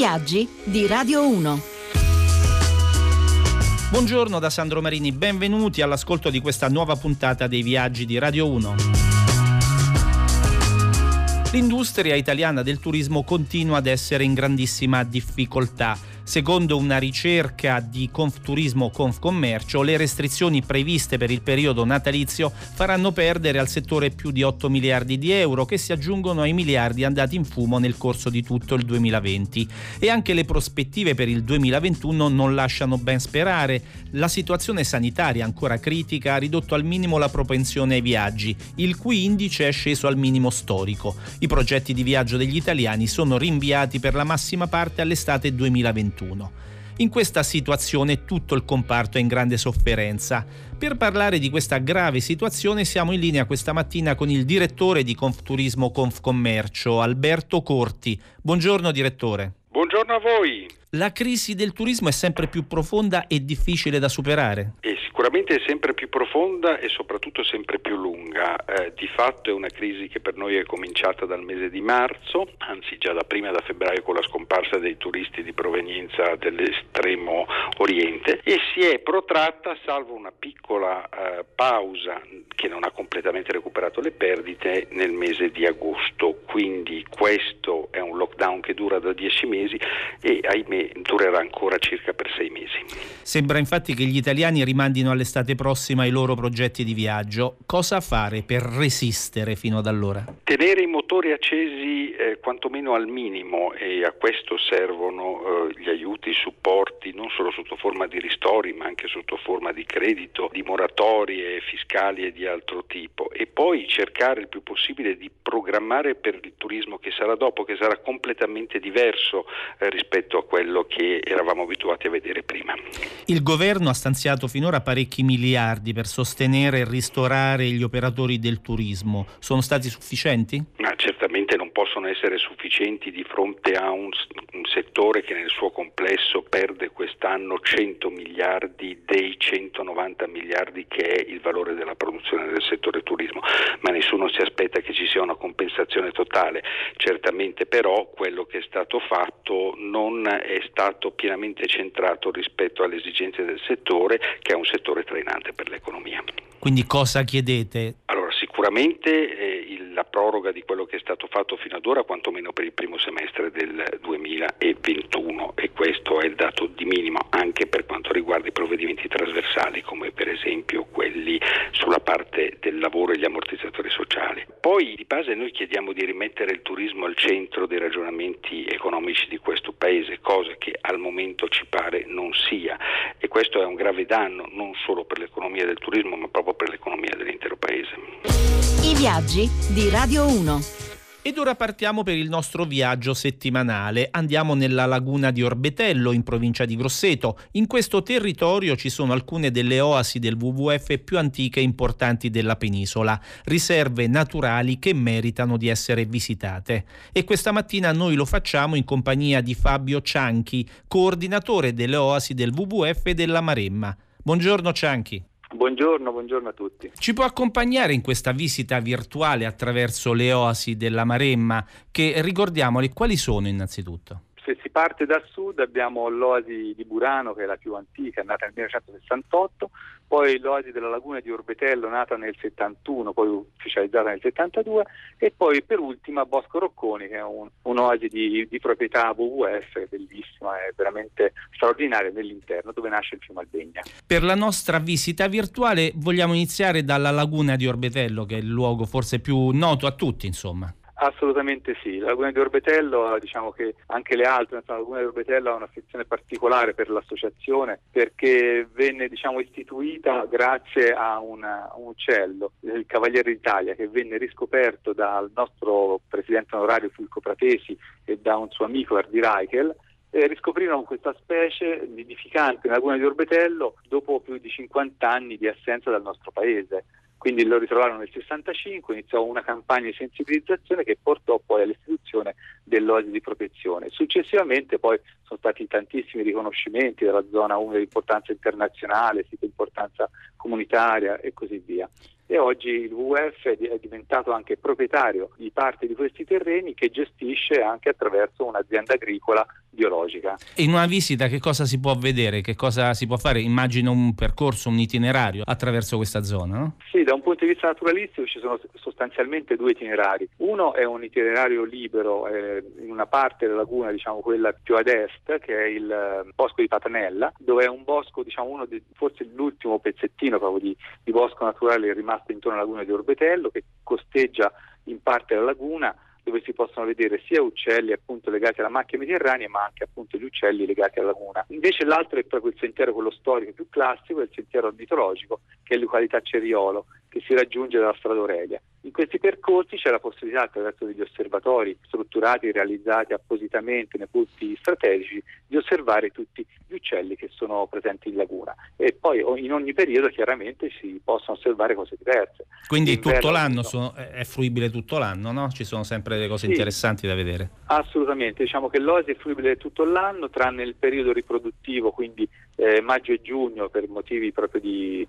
viaggi di Radio 1. Buongiorno da Sandro Marini, benvenuti all'ascolto di questa nuova puntata dei viaggi di Radio 1. L'industria italiana del turismo continua ad essere in grandissima difficoltà. Secondo una ricerca di Confturismo Confcommercio, le restrizioni previste per il periodo natalizio faranno perdere al settore più di 8 miliardi di euro, che si aggiungono ai miliardi andati in fumo nel corso di tutto il 2020. E anche le prospettive per il 2021 non lasciano ben sperare. La situazione sanitaria, ancora critica, ha ridotto al minimo la propensione ai viaggi, il cui indice è sceso al minimo storico. I progetti di viaggio degli italiani sono rinviati per la massima parte all'estate 2021. In questa situazione tutto il comparto è in grande sofferenza. Per parlare di questa grave situazione siamo in linea questa mattina con il direttore di Confturismo Confcommercio, Alberto Corti. Buongiorno direttore. Buongiorno a voi. La crisi del turismo è sempre più profonda e difficile da superare? Sicuramente è sempre più profonda e soprattutto sempre più lunga. Di fatto è una crisi che per noi è cominciata dal mese di marzo, anzi già da prima, da febbraio, con la scomparsa dei turisti di provenienza dell'estremo oriente, e si è protratta, salvo una piccola pausa che non ha completamente recuperato le perdite, nel mese di agosto. Quindi questo è un lockdown che dura da 10 mesi e ahimè durerà ancora circa per 6 mesi. Sembra infatti che gli italiani rimandino all'estate prossima i loro progetti di viaggio. Cosa fare per resistere fino ad allora? Tenere i motori accesi quantomeno al minimo, e a questo servono gli aiuti, i supporti, non solo sotto forma di ristori ma anche sotto forma di credito, di moratorie fiscali e di altro tipo, e poi cercare il più possibile di programmare per il turismo che sarà dopo, che sarà completamente diverso rispetto a quello che eravamo abituati a vedere prima. Il governo ha stanziato finora parecchi miliardi per sostenere e ristorare gli operatori del turismo. Sono stati sufficienti? Ma certamente non possono essere sufficienti di fronte a un settore che nel suo complesso perde quest'anno 100 miliardi dei 190 miliardi che è il valore della produzione del settore turismo, ma nessuno si aspetta che ci sia una compensazione totale. Certamente però quello che è stato fatto non è stato pienamente centrato rispetto alle esigenze del settore, che è un settore trainante per l'economia. Quindi cosa chiedete? Allora, sicuramente la proroga di quello che è stato fatto fino ad ora, quantomeno per il primo semestre del 2021, e questo è il dato di minimo anche per quanto riguarda i provvedimenti trasversali, come per esempio quelli sulla parte del lavoro e gli ammortizzatori sociali. Poi di base noi chiediamo di rimettere il turismo al centro dei ragionamenti economici di questo Paese, cosa che al momento ci pare non sia, e questo è un grave danno non solo per l'economia del turismo ma proprio per l'economia dell'intero Paese. I viaggi di Radio 1. Ed ora partiamo per il nostro viaggio settimanale. Andiamo nella laguna di Orbetello, in provincia di Grosseto. In questo territorio ci sono alcune delle oasi del WWF più antiche e importanti della penisola, riserve naturali che meritano di essere visitate. E questa mattina noi lo facciamo in compagnia di Fabio Cianchi, coordinatore delle oasi del WWF e della Maremma. Buongiorno Cianchi. Buongiorno a tutti. Ci può accompagnare in questa visita virtuale attraverso le oasi della Maremma, che, ricordiamole, quali sono innanzitutto? Se si parte dal sud abbiamo l'oasi di Burano, che è la più antica, è nata nel 1968, poi l'oasi della laguna di Orbetello, nata nel 71, poi ufficializzata nel 72, e poi per ultima Bosco Rocconi, che è un'oasi di proprietà WWF, bellissima, è veramente straordinaria nell'interno, dove nasce il fiume Albegna. Per la nostra visita virtuale vogliamo iniziare dalla laguna di Orbetello, che è il luogo forse più noto a tutti, insomma. Assolutamente sì, la laguna di Orbetello, diciamo che anche le altre, la laguna di Orbetello ha una sezione particolare per l'associazione, perché venne istituita grazie a un uccello, il Cavaliere d'Italia, che venne riscoperto dal nostro presidente onorario Fulco Pratesi e da un suo amico Ardi Reichel. Riscoprirono questa specie nidificante nella laguna di Orbetello dopo più di 50 anni di assenza dal nostro paese. Quindi lo ritrovarono nel 65, iniziò una campagna di sensibilizzazione che portò poi all'istituzione dell'oasi di protezione. Successivamente poi sono stati tantissimi riconoscimenti della zona 1 di importanza internazionale, sito di importanza comunitaria e così via. e oggi il WWF è diventato anche proprietario di parte di questi terreni che gestisce anche attraverso un'azienda agricola biologica. E in una visita che cosa si può vedere? Che cosa si può fare? Immagino un percorso, un itinerario attraverso questa zona, no? Sì, da un punto di vista naturalistico ci sono sostanzialmente due itinerari. Uno è un itinerario libero in una parte della laguna, diciamo quella più ad est, che è il bosco di Patanella, dove è un bosco, diciamo forse l'ultimo pezzettino proprio di bosco naturale rimasto intorno alla laguna di Orbetello, che costeggia in parte la laguna, dove si possono vedere sia uccelli appunto legati alla macchia mediterranea, ma anche appunto gli uccelli legati alla laguna. Invece l'altro è proprio il sentiero, quello storico più classico, è il sentiero ornitologico, che è la località Ceriolo, che si raggiunge dalla strada Aurelia. In questi percorsi c'è la possibilità, attraverso degli osservatori strutturati, realizzati appositamente nei punti strategici, di osservare tutti gli uccelli che sono presenti in laguna. E poi in ogni periodo chiaramente si possono osservare cose diverse. Quindi tutto l'anno è fruibile tutto l'anno, no? Ci sono sempre delle cose interessanti da vedere. Assolutamente, diciamo che l'oasi è fruibile tutto l'anno, tranne il periodo riproduttivo, quindi maggio e giugno, per motivi proprio di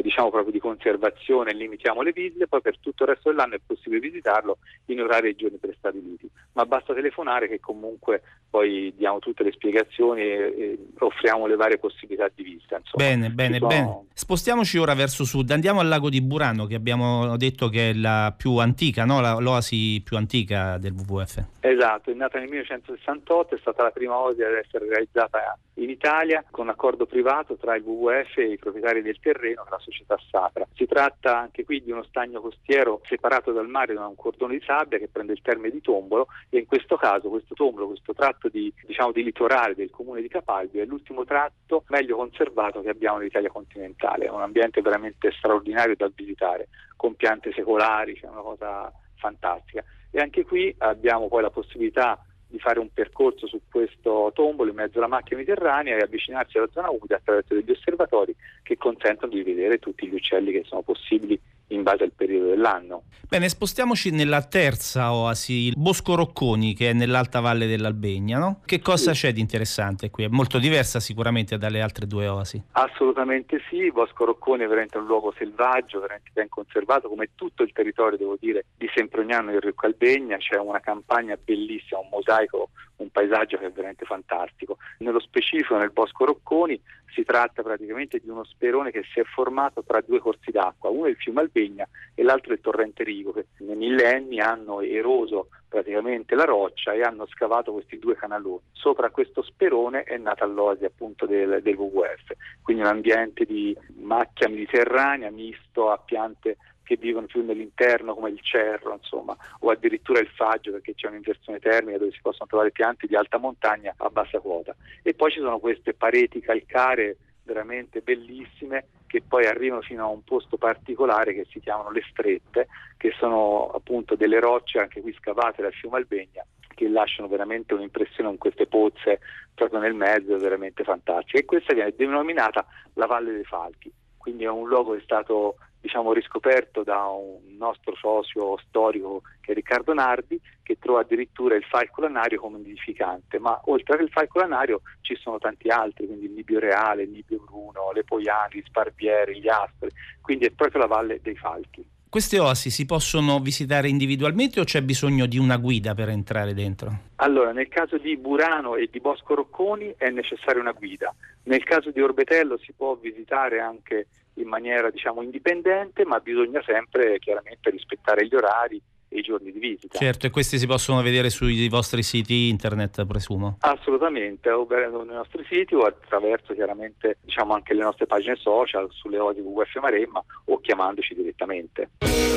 conservazione limitiamo le visite, poi per tutto il resto dell'anno è possibile visitarlo in orari e giorni prestabiliti, ma basta telefonare che comunque poi diamo tutte le spiegazioni e offriamo le varie possibilità di visita. Insomma. Bene. Spostiamoci ora verso sud, andiamo al lago di Burano, che abbiamo detto che è la più antica, no? L'oasi più antica del WWF. Esatto, è nata nel 1968, è stata la prima oasi ad essere realizzata in Italia con un accordo privato tra il WWF e i proprietari del terreno, che è la società Safra. Si tratta anche qui di uno stagno costiero separato dal mare da un cordone di sabbia che prende il termine di Tombolo, e in questo caso questo Tombolo, questo tratto di litorale del comune di Capalbio, è l'ultimo tratto meglio conservato che abbiamo nell'Italia continentale. È un ambiente veramente straordinario da visitare, con piante secolari, c'è una cosa fantastica. E anche qui abbiamo poi la possibilità di fare un percorso su questo tombolo in mezzo alla macchia mediterranea e avvicinarsi alla zona umida attraverso degli osservatori che consentono di vedere tutti gli uccelli che sono possibili in base al periodo dell'anno. Bene, spostiamoci nella terza oasi, il Bosco Rocconi, che è nell'alta valle dell'Albegna, no? Che cosa c'è di interessante qui? È molto diversa sicuramente dalle altre due oasi. Assolutamente sì, il Bosco Rocconi è veramente un luogo selvaggio, veramente ben conservato, come tutto il territorio, devo dire, di Semprognano e Ricco Albegna. C'è una campagna bellissima, un mosaico, un paesaggio che è veramente fantastico. Nello specifico nel Bosco Rocconi si tratta praticamente di uno sperone che si è formato tra due corsi d'acqua, uno è il fiume Albegna e l'altro è il torrente Rigo, che nei millenni hanno eroso praticamente la roccia e hanno scavato questi due canaloni. Sopra questo sperone è nata l'oasi appunto del WWF, quindi un ambiente di macchia mediterranea misto a piante che vivono più nell'interno come il cerro, insomma, o addirittura il faggio, perché c'è un'inversione termica dove si possono trovare piante di alta montagna a bassa quota. E poi ci sono queste pareti calcaree veramente bellissime che poi arrivano fino a un posto particolare che si chiamano le Strette, che sono appunto delle rocce anche qui scavate dal fiume Albegna, che lasciano veramente un'impressione con queste pozze proprio nel mezzo, veramente fantastica. E questa viene denominata la Valle dei Falchi, quindi è un luogo che è stato riscoperto da un nostro socio storico che è Riccardo Nardi, che trova addirittura il falco lanario come nidificante, ma oltre al falco lanario ci sono tanti altri, quindi il nibio reale, il nibio bruno, le poiane, gli sparvieri, gli aspri, quindi è proprio la Valle dei Falchi. Queste oasi si possono visitare individualmente o c'è bisogno di una guida per entrare dentro? Allora, nel caso di Burano e di Bosco Rocconi è necessaria una guida. Nel caso di Orbetello si può visitare anche in maniera indipendente, ma bisogna sempre chiaramente rispettare gli orari e i giorni di visita. Certo, e questi si possono vedere sui vostri siti internet, presumo? Assolutamente, o nei nostri siti o attraverso chiaramente anche le nostre pagine social sulle oasi WWF Maremma o chiamandoci direttamente.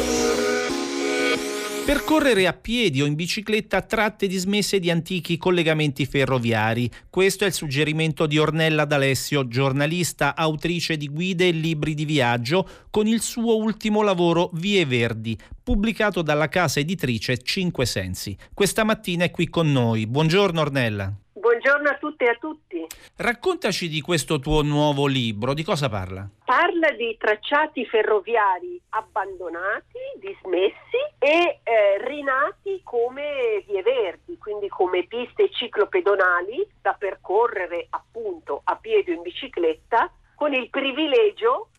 Percorrere a piedi o in bicicletta tratte dismesse di antichi collegamenti ferroviari. Questo è il suggerimento di Ornella D'Alessio, giornalista, autrice di guide e libri di viaggio, con il suo ultimo lavoro Vie Verdi, pubblicato dalla casa editrice Cinque Sensi. Questa mattina è qui con noi. Buongiorno Ornella. Buongiorno a tutte e a tutti. Raccontaci di questo tuo nuovo libro, di cosa parla? Parla di tracciati ferroviari abbandonati, dismessi e rinati come vie verdi, quindi come piste ciclopedonali da percorrere appunto a piedi o in bicicletta, con il privilegio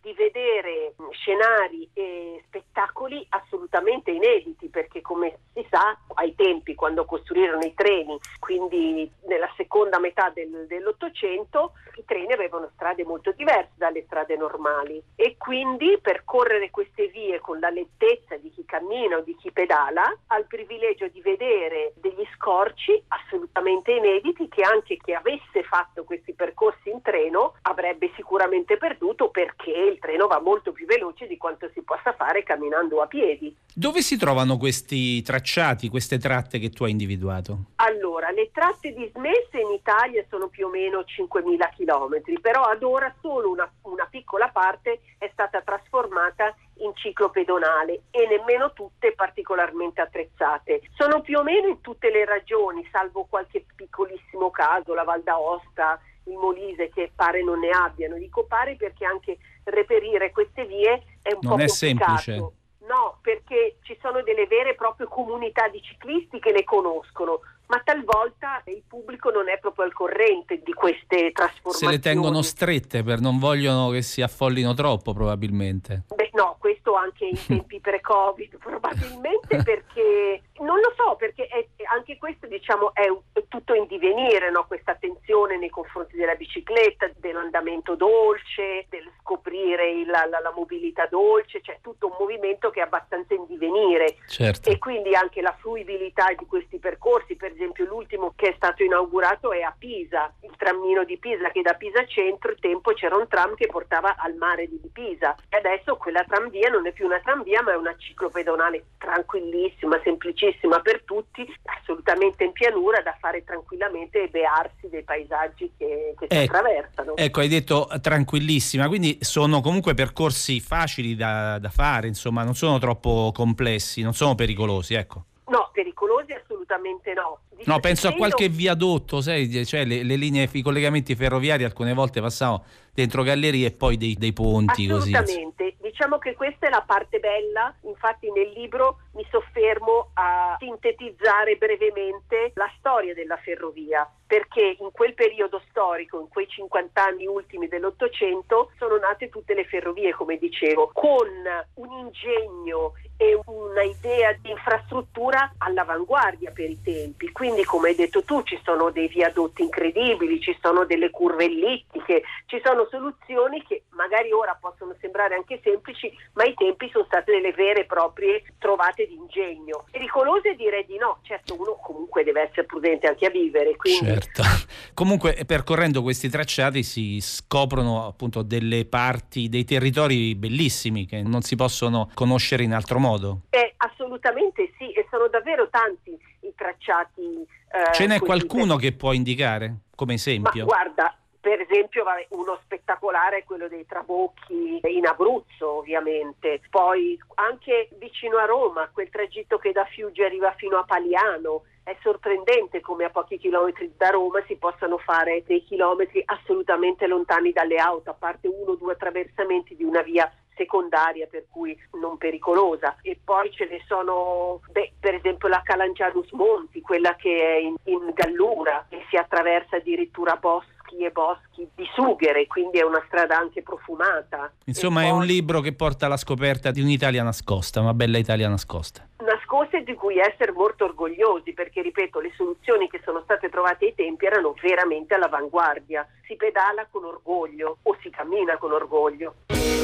di vedere scenari e spettacoli assolutamente inediti, perché come si sa ai tempi quando costruirono i treni, quindi nella seconda metà dell'Ottocento, i treni avevano strade molto diverse dalle strade normali e quindi percorrere queste vie con la lentezza di chi cammina o di chi pedala ha il privilegio di vedere degli scorci assolutamente inediti che anche chi avesse fatto questi percorsi in treno avrebbe sicuramente perduto, perché il treno va molto più veloce di quanto si possa fare camminando a piedi. Dove si trovano questi tracciati, queste tratte che tu hai individuato? Allora, le tratte dismesse in Italia sono più o meno 5.000 chilometri, però ad ora solo una piccola parte è stata trasformata in ciclopedonale e nemmeno tutte particolarmente attrezzate. Sono più o meno in tutte le regioni, salvo qualche piccolissimo caso, la Val d'Aosta, il Molise, che pare non ne abbiano. Dico pare perché anche reperire queste vie è un po' complicato. Non è semplice. No, perché ci sono delle vere e proprie comunità di ciclisti che le conoscono, ma talvolta il pubblico non è proprio al corrente di queste trasformazioni. Se le tengono strette, non vogliono che si affollino troppo, probabilmente. Beh, no, questo anche in tempi pre-Covid, probabilmente, perché non lo so, perché anche questo, diciamo, è tutto in divenire, no? Questa attenzione nei confronti della bicicletta, dell'andamento dolce, del scoprire la mobilità dolce, c'è tutto un movimento che è abbastanza in divenire. Certo. E quindi anche la fruibilità di questi percorsi. Per esempio l'ultimo che è stato inaugurato è a Pisa, il trammino di Pisa, che da Pisa Centro il tempo c'era un tram che portava al mare di Pisa e adesso quella tramvia non è più una tramvia ma è una ciclopedonale tranquillissima, semplicissima per tutti, assolutamente in pianura, da fare tranquillamente e bearsi dei paesaggi che si attraversano. Ecco, hai detto tranquillissima, quindi sono comunque percorsi facili da fare, insomma, non sono troppo complessi, non sono pericolosi, ecco. No, pericolosi assolutamente no. No, penso a qualche viadotto, sai, cioè le linee, i collegamenti ferroviari alcune volte passavano dentro gallerie e poi dei ponti. Assolutamente, così. Diciamo che questa è la parte bella, infatti nel libro mi soffermo a sintetizzare brevemente la storia della ferrovia, perché in quel periodo storico, in quei 50 anni ultimi dell'Ottocento, sono nate tutte le ferrovie, come dicevo, con un ingegno e una idea di infrastruttura all'avanguardia per i tempi. Quindi, come hai detto tu, ci sono dei viadotti incredibili, ci sono delle curve ellittiche, ci sono soluzioni che magari ora possono sembrare anche semplici, ma ai tempi sono state delle vere e proprie trovate di ingegno. Pericolose direi di no, certo uno comunque deve essere prudente anche a vivere. Quindi... Certo. Comunque percorrendo questi tracciati si scoprono appunto delle parti, dei territori bellissimi che non si possono conoscere in altro modo. Assolutamente sì, e sono davvero tanti i tracciati. Ce n'è qualcuno che può indicare come esempio? Ma guarda, per esempio uno spettacolare è quello dei Trabocchi in Abruzzo, ovviamente. Poi anche vicino a Roma, quel tragitto che da Fiuggi arriva fino a Paliano. È sorprendente come a pochi chilometri da Roma si possano fare dei chilometri assolutamente lontani dalle auto, a parte 1 o 2 attraversamenti di una via secondaria, per cui non pericolosa. E poi ce ne sono, per esempio la Calangianus Monti, quella che è in Gallura, che si attraversa addirittura boschi e boschi di sughero, quindi è una strada anche profumata. Insomma, è un libro che porta alla scoperta di un'Italia nascosta, una bella Italia nascosta. Nascoste di cui essere molto orgogliosi, perché ripeto, le soluzioni che sono state trovate ai tempi erano veramente all'avanguardia. Si pedala con orgoglio o si cammina con orgoglio.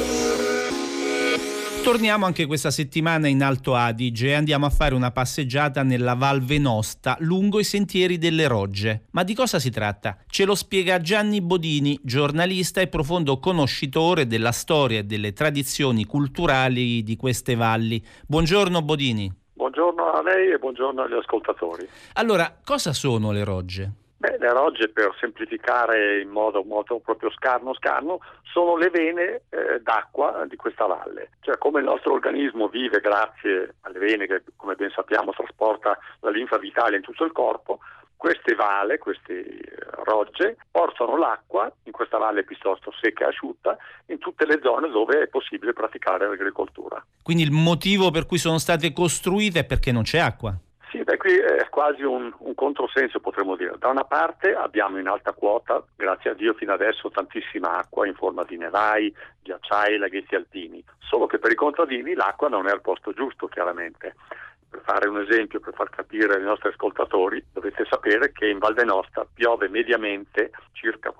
Torniamo anche questa settimana in Alto Adige e andiamo a fare una passeggiata nella Val Venosta lungo i sentieri delle Rogge. Ma di cosa si tratta? Ce lo spiega Gianni Bodini, giornalista e profondo conoscitore della storia e delle tradizioni culturali di queste valli. Buongiorno Bodini. Buongiorno a lei e buongiorno agli ascoltatori. Allora, cosa sono le Rogge? Le rogge, per semplificare in modo proprio scarno, sono le vene d'acqua di questa valle. Cioè, come il nostro organismo vive grazie alle vene che, come ben sappiamo, trasporta la linfa vitale in tutto il corpo, queste rogge portano l'acqua in questa valle piuttosto secca e asciutta in tutte le zone dove è possibile praticare l'agricoltura. Quindi il motivo per cui sono state costruite è perché non c'è acqua? Sì, qui è quasi un controsenso, potremmo dire. Da una parte abbiamo in alta quota, grazie a Dio fino adesso, tantissima acqua in forma di nevai, ghiacciai, laghetti alpini, solo che per i contadini l'acqua non è al posto giusto, chiaramente. Per fare un esempio, per far capire ai nostri ascoltatori, dovete sapere che in Val Venosta piove mediamente circa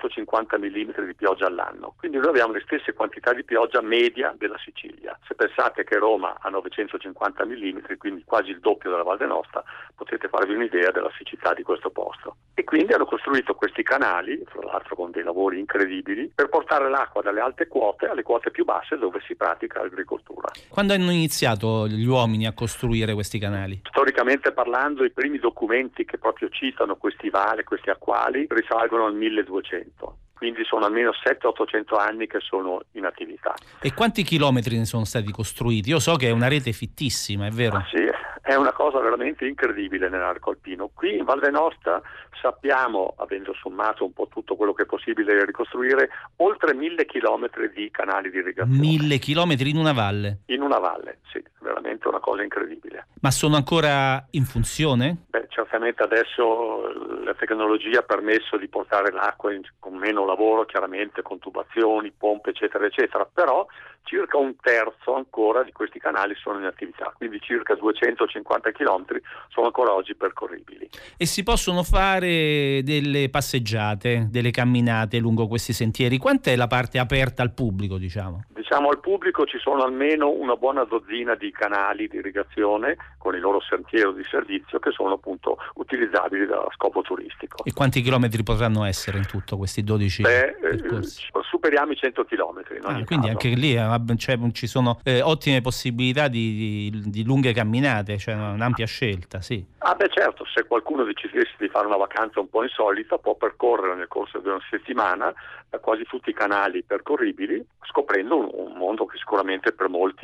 450 mm di pioggia all'anno, quindi noi abbiamo le stesse quantità di pioggia media della Sicilia. Se pensate che Roma ha 950 mm, quindi quasi il doppio della Val Venosta, potete farvi un'idea della siccità di questo posto. E quindi hanno costruito questi canali, tra l'altro con dei lavori incredibili, per portare l'acqua dalle alte quote alle quote più basse dove si pratica agricoltura. Quando hanno iniziato gli uomini a costruire questi canali? Storicamente parlando, i primi documenti che proprio citano questi vali, questi acquali, risalgono al 1200. Quindi sono almeno 700-800 anni che sono in attività. E quanti chilometri ne sono stati costruiti? Io so che è una rete fittissima, è vero? Sì, è una cosa veramente incredibile nell'arco alpino. Qui in Val Venosta sappiamo, avendo sommato un po' tutto quello che è possibile ricostruire, oltre 1000 chilometri di canali di irrigazione. 1000 chilometri in una valle? In una valle, sì, veramente una cosa incredibile. Ma sono ancora in funzione? Beh, certamente adesso la tecnologia ha permesso di portare l'acqua con meno lavoro, chiaramente con tubazioni, pompe, eccetera, eccetera, però circa un terzo ancora di questi canali sono in attività, quindi circa 250 chilometri sono ancora oggi percorribili. E si possono fare delle passeggiate, delle camminate lungo questi sentieri? Quant'è la parte aperta al pubblico, diciamo? Diciamo al pubblico ci sono almeno una buona dozzina di canali di irrigazione con il loro sentiero di servizio che sono appunto utilizzabili da scopo turistico. E quanti chilometri potranno essere in tutto questi 12 percorsi? Superiamo i 100 chilometri. Quindi caso. Anche lì ci sono ottime possibilità di lunghe camminate, cioè un'ampia scelta, sì. Certo, se qualcuno decidesse di fare una vacanza un po' insolita può percorrere nel corso di una settimana quasi tutti i canali percorribili, scoprendo un mondo che sicuramente per molti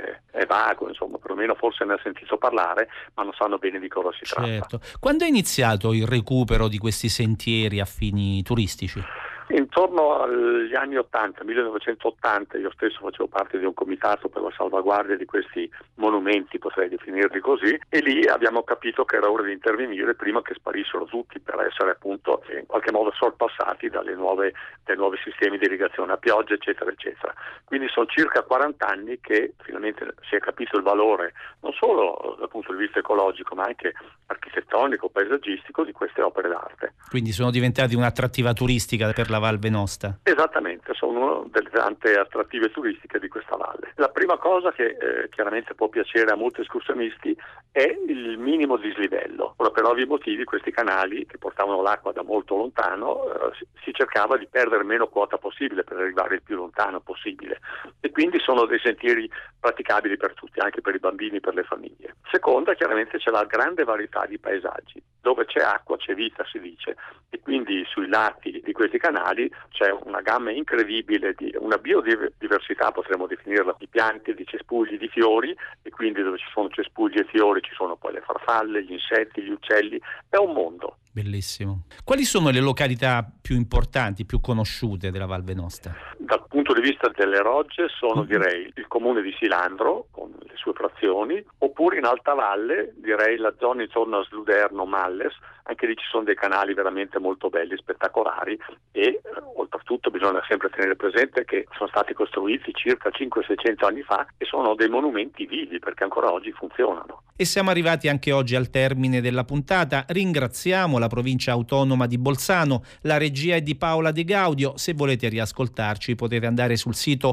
è vago, insomma, perlomeno forse ne ha sentito parlare, ma non sanno bene di cosa si tratta. Quando è iniziato il recupero di questi sentieri a fini turistici? Intorno agli anni 80, 1980, io stesso facevo parte di un comitato per la salvaguardia di questi monumenti, potrei definirli così, e lì abbiamo capito che era ora di intervenire prima che sparissero tutti, per essere appunto in qualche modo sorpassati dai nuovi sistemi di irrigazione a pioggia, eccetera, eccetera. Quindi sono circa 40 anni che finalmente si è capito il valore, non solo dal punto di vista ecologico, ma anche architettonico, paesaggistico di queste opere d'arte. Quindi sono diventati un'attrattiva turistica per la Val Venosta? Esattamente, sono una delle tante attrattive turistiche di questa valle. La prima cosa che chiaramente può piacere a molti escursionisti è il minimo dislivello. Ora, per ovvi motivi, questi canali che portavano l'acqua da molto lontano si cercava di perdere meno quota possibile per arrivare il più lontano possibile, e quindi sono dei sentieri praticabili per tutti, anche per i bambini e per le famiglie. Seconda, chiaramente c'è la grande varietà di paesaggi. Dove c'è acqua c'è vita, si dice, e quindi sui lati di questi canali c'è una gamma incredibile di una biodiversità, potremmo definirla, di piante, di cespugli, di fiori, e quindi dove ci sono cespugli e fiori ci sono poi le farfalle, gli insetti, gli uccelli, è un mondo. Bellissimo. Quali sono le località più importanti, più conosciute della Val Venosta? Dal punto di vista delle rogge sono direi il comune di Silandro con le sue frazioni, oppure in alta valle direi la zona intorno a Sluderno, Malles, anche lì ci sono dei canali veramente molto belli, spettacolari, e oltretutto bisogna sempre tenere presente che sono stati costruiti circa 500-600 anni fa e sono dei monumenti vivi perché ancora oggi funzionano. E siamo arrivati anche oggi al termine della puntata. Ringraziamo la provincia autonoma di Bolzano, la regia è di Paola De Gaudio. Se volete riascoltarci potete andare sul sito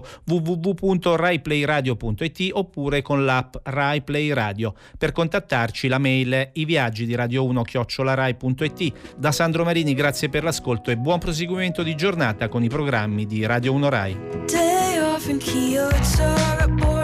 www.raiplayradio.it oppure con l'app Rai Play Radio. Per contattarci la mail è iviaggi@rai.it. Da Sandro Marini grazie per l'ascolto e buon proseguimento di giornata con i programmi di Radio 1 Rai.